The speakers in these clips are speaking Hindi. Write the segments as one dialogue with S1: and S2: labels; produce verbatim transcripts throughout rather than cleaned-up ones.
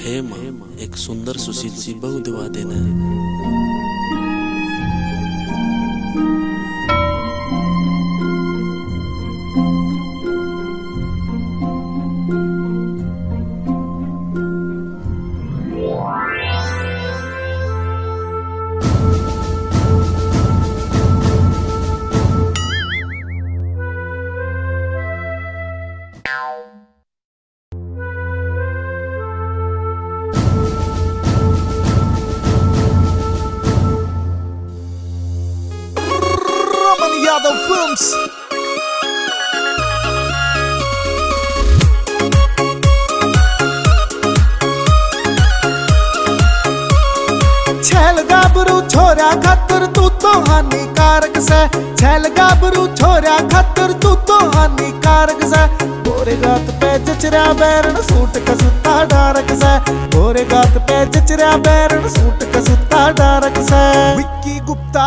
S1: हे माँ, एक सुंदर सुशील सी बहू दिवा देना।
S2: Yadav Films. छैल गाबरू छोरा खातर तू तो हानिकारक से, छैल गाबरू छोरा खातर तू तो हानिकारक से। गोरे गात पे जचरा बैरन सूट कसूता डारक से, गोरे गात पे जचरा बैरन सूट कसूता डारक से। विक्की गुप्ता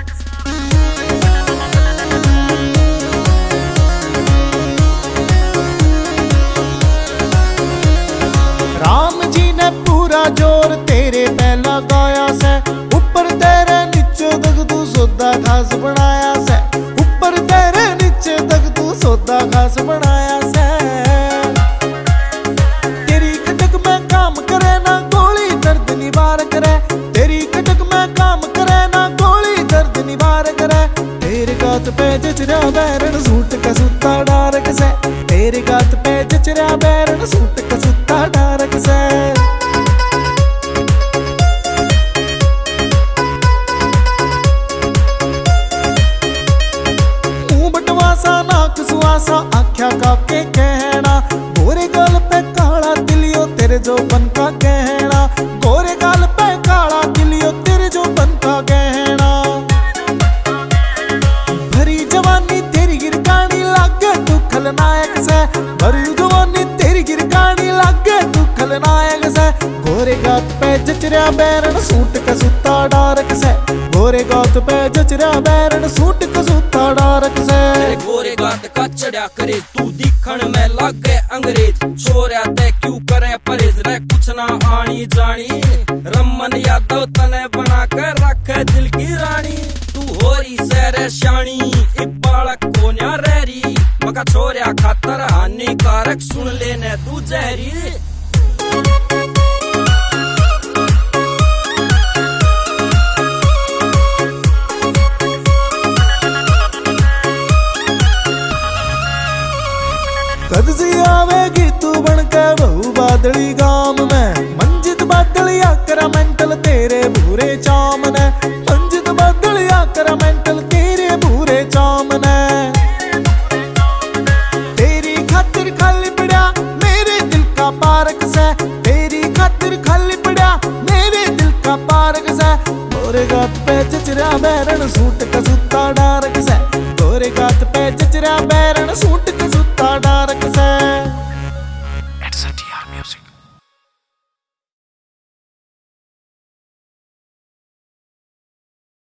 S2: जोर तेरे पे लगाया से, ऊपर तेरे नीचे तक तू सौदा खास बनाया से, ऊपर तेरे नीचे तक तू सौदा खास बनाया से। तेरी कटक में काम करे ना गोली दर्द निवार करे, तेरी कटक में काम करे ना गोली दर्द निवार करे। तेरे गात पे जचरा बैरन सूट कसूता डारक से, तेरे गात पे जचरा बैरन सूट कसूता डारक से। सुआसा आख्या का के कहना, गोरे गाल पे काला तिलियो तेरे जो बन का कहना, गोरे गाल पे काला तिलियो तेरे जो बन का कहना। भरी जवानी तेरी गिरकानी लागे तू खलनायक से, भरी जवानी तेरी गिरकानी लागे तू खलनायक से। गोरे गात पे जचरा बैरन सूट कसूता डारक से, गोरे गात पे जचरा बैरन सूट कसूता डारक से।
S3: गोरे गात का चढ़ा करे तू दिखण में लागे अंग्रेज, छोरा ते क्यों करे परहेज रे कुछ ना आनी जानी। रमन यादव तने बना कर रखे दिल की रानी, तू होरी सैरे शानी बालक को न्या रैरी। मका छोरा खातर हानिकारक सुन लेने तू जहरी।
S2: कद से आवेगी तू बनके बहु बादली गाम में, मंजित बादलिया करा मेंटल तेरे भूरे चाम ने, मंजित बादलिया करा मेंटल तेरे भूरे चाम ने। तेरी खातिर खाली पड़ा मेरे दिल का पार्क से, तेरी खातिर खाली पड़ा मेरे दिल का पार्क से। गोरे गात पे जचरा बैरन सूट कसूता डारक से, गोरे गात पे जचरा बैरन सूट